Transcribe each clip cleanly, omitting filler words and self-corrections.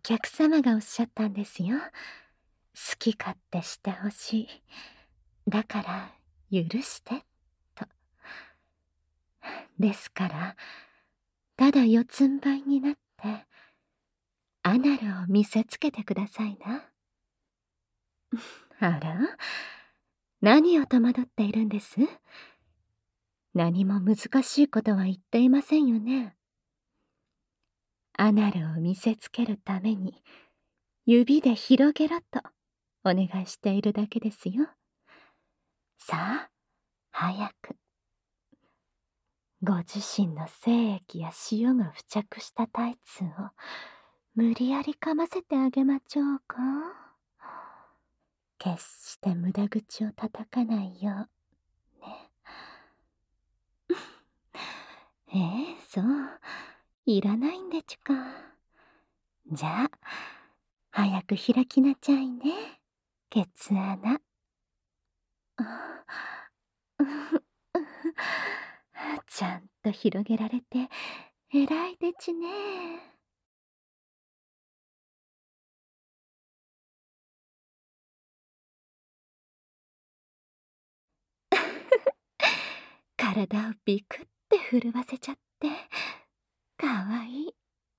客様がおっしゃったんですよ。好き勝手してほしい。だから許してと。ですから、ただ四つん這いになってアナルを見せつけてくださいな。あら、何を戸惑っているんです？何も難しいことは言っていませんよね。アナルを見せつけるために指で広げろとお願いしているだけですよ。さあ、早く。ご自身の精液や塩が付着したタイツを無理やり噛ませてあげまちょうか。決して無駄口を叩かないようね。そう、いらないんでちゅか。じゃあ、早く開きなちゃいね、ケツ穴。ちゃんと広げられて偉いでちね。体をビクって震わせちゃってかわいい。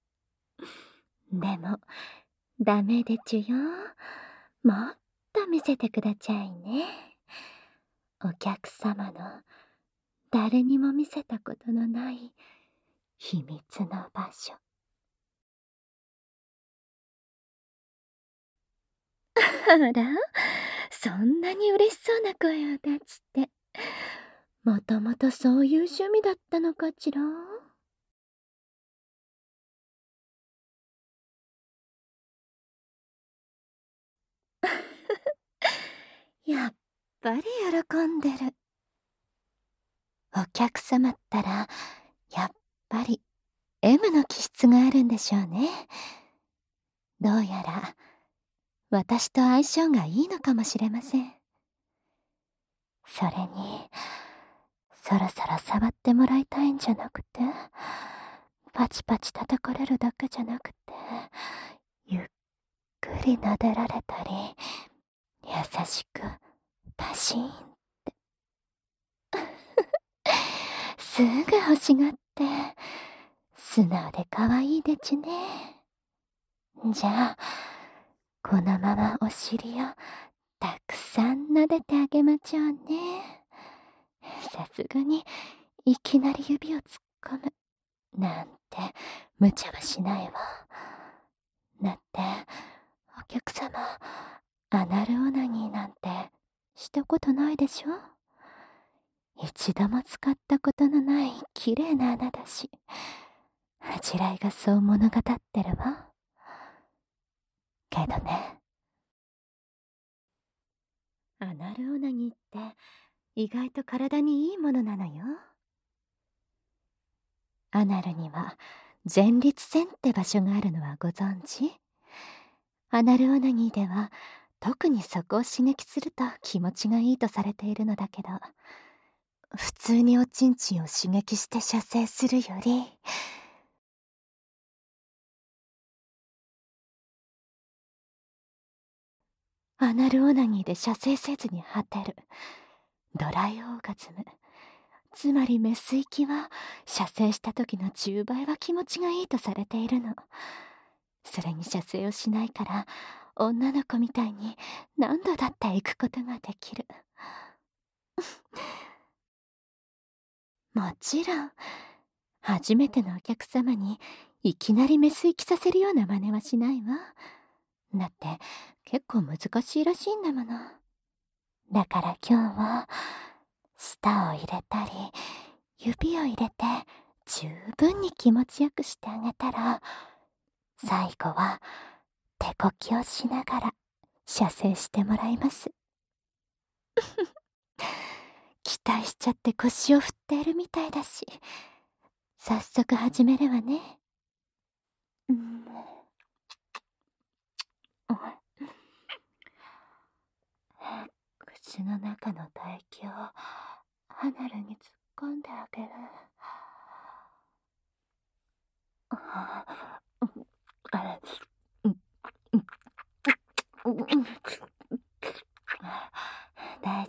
でもダメでちゅよ。もっと見せてくだちゃいね。お客様の誰にも見せたことのない秘密の場所。あら、そんなに嬉しそうな声を出して、もともとそういう趣味だったのかちら。やっぱり喜んでる。お客様ったらやっぱり M の気質があるんでしょうね。どうやら私と相性がいいのかもしれません。それにそろそろ触ってもらいたいんじゃなくて、パチパチ叩かれるだけじゃなくて、ゆっくり撫でられたり、優しくパシーンってすぐ欲しがって素直で可愛いでちね。じゃあこのままお尻をたくさん撫でてあげまちょうね。さすがにいきなり指を突っ込むなんて無茶はしないわ。だってお客様、アナルオナニーなんてしたことないでしょ。一度も使ったことのない綺麗な穴だし、恥じらいがそう物語ってるわ。けどね、アナルオナニーって意外と体にいいものなのよ。アナルには前立腺って場所があるのはご存知？アナルオナニーでは特にそこを刺激すると気持ちがいいとされているのだけど、普通におちんちんを刺激して射精するより、アナルオナニーで射精せずに果てるドライオーガズム、つまりメス行きは射精した時の10倍は気持ちがいいとされているの。それに射精をしないから女の子みたいに何度だって行くことができる。もちろん初めてのお客様にいきなりメス行きさせるような真似はしないわ。だって結構難しいらしいんだもの。だから今日は舌を入れたり指を入れて十分に気持ちよくしてあげたら、最後は手こきをしながら射精してもらいます。期待しちゃって腰を振っているみたいだし、早速始めるわね。口の中の唾液をアナルに突っ込んであげる。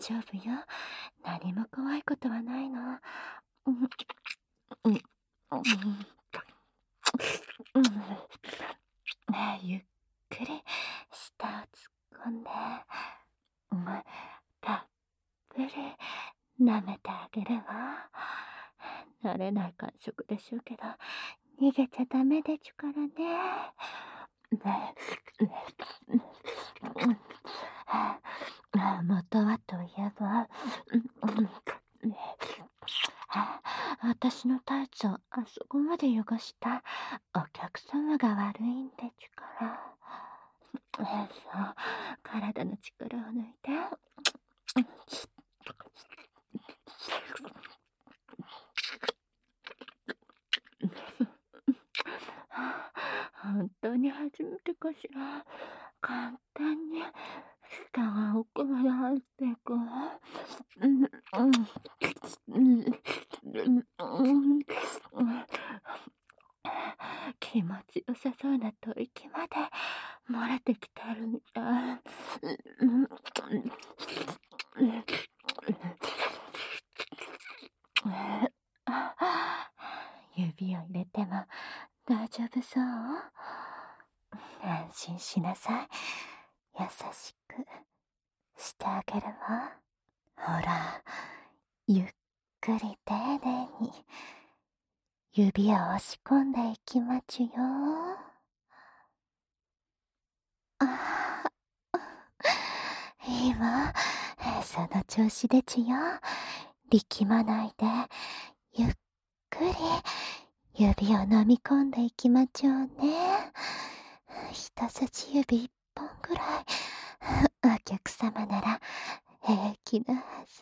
丈夫よ。何も怖いことはないの。うんうんうんゆっくり舌を突っ込んで、たっぷり舐めてあげるわ。慣れない感触でしょうけど、逃げちゃダメでちゅからね。元はといえば、私のタイツをあそこまで汚したお客様が悪いんでちゅから。そう、体の力を抜いて。本当に初めてかしら。簡単に舌が奥まで入っていくわ。気持ちよさそうな吐息まで漏れてきてるみたい。指を入れても大丈夫そう？安心しなさい。優しくしてあげるわ。ほら、ゆっくり丁寧に指を押し込んでいきまちゅよ。いいわ。その調子でちゅよ。力まないで、ゆっくり指を飲み込んでいきまちょうね。人差し指一本ぐらい、お客様なら平気なはず。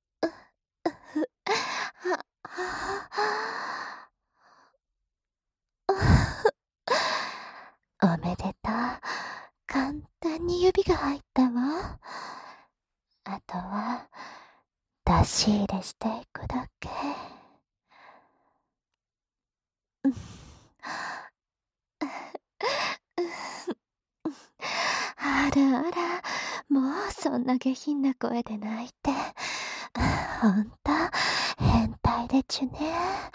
おめでとう。簡単に指が入ったわ。あとは出し入れしていくだけ。あらあら、もうそんな下品な声で泣いて。ほんと変態でちゅね。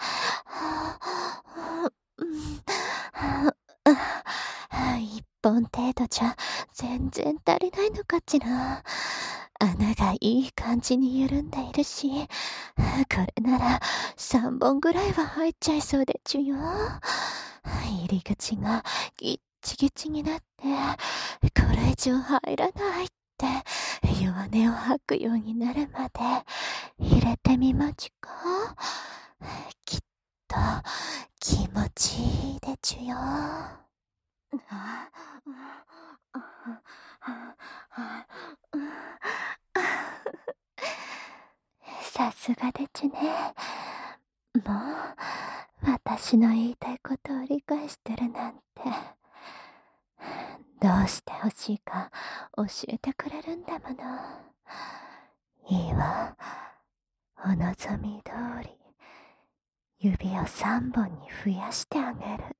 一本程度じゃ全然足りないのかしら。穴がいい感じに緩んでいるし、これなら3本ぐらいは入っちゃいそうでちゅよ。入り口がギッチギチになって、これ以上入らないって弱音を吐くようになるまで入れてみまちゅか。きっと気持ちいいでちゅよ。さすがでちゅね。もう私の言いたいことを理解してるなんて。どうしてほしいか教えてくれるんだもの。いいわ。お望み通り指を3本に増やしてあげる。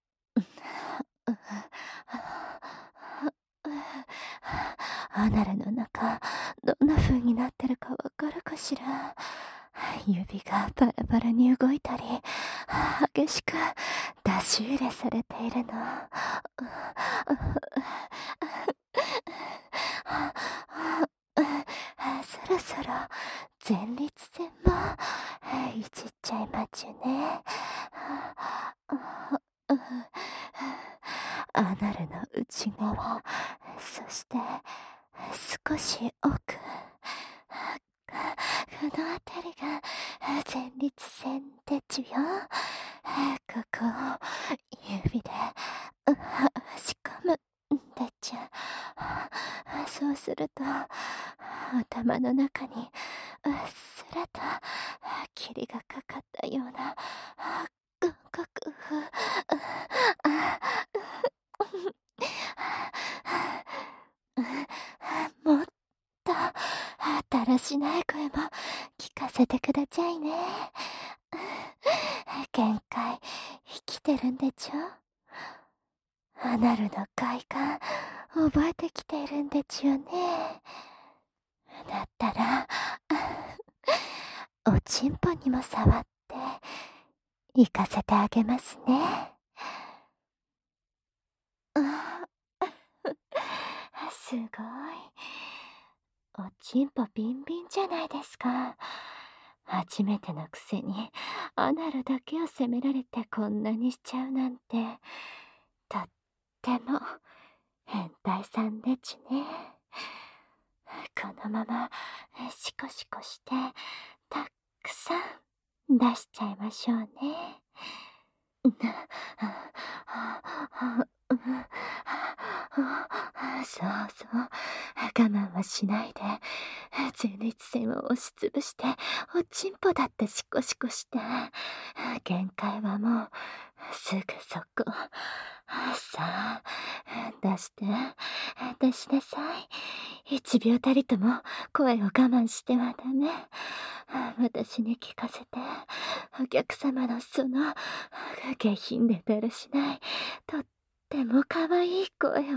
アナルの中どんな風になってるかわかるかしら。指がバラバラに動いたり激しく出し入れされているの。そろそろ前立腺もいじっちゃいまちゅね。アナルの内側、そして少し奥、この辺りが前立腺でちゅよ。ここを指で押し込むんでちゅ。そうすると頭の中にうっすらと霧がかかったような感覚。もっとだらしない声も聞かせてくださいね。限界生きてるんでちょ。アナルの快感覚えてきているんでちゅよね。 だったら、おちんぽにも触って、行かせてあげますね。あすごい。おちんぽビンビンじゃないですか。初めてのくせに、アナルだけを責められてこんなにしちゃうなんて、とっても変態さんでちね。このままシコシコしてたくさん出しちゃいましょうね。そうそう、我慢はしないで、前立腺を押しつぶして、おちんぽだってシコシコして、限界はもうすぐそこ。さあ、出して、出しなさい。1秒たりとも声を我慢してはダメ。私に聞かせて、お客様のその下品でだらしない、とっても可愛い声を。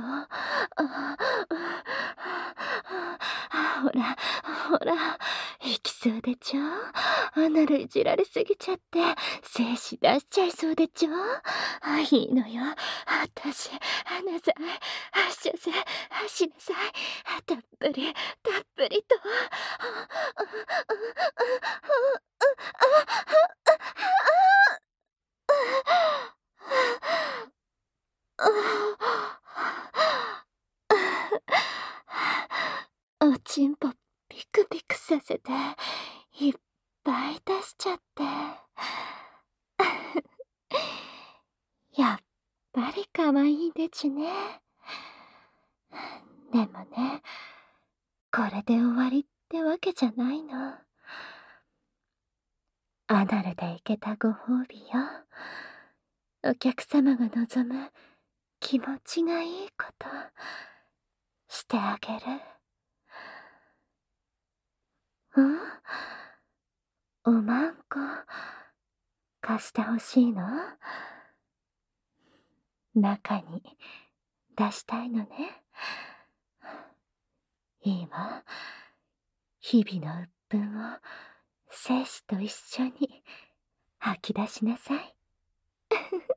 ほら、ほら、行きそうでちょ。アナルいじられすぎちゃって、精子出しちゃいそうでちょ。いいのよ。私、なさい。出せ、しなさい。たっぷり、たっぷりと。おちんぽピクピクさせて、いっぱい出しちゃって。やっぱり可愛いでちね。でもね、これで終わりってわけじゃないの。アナルでいけたご褒美よ。お客様が望む気持ちがいいことしてあげる。ん？おまんこ貸してほしいの？中に出したいのね。いいわ。日々の鬱憤を精子と一緒に吐き出しなさい。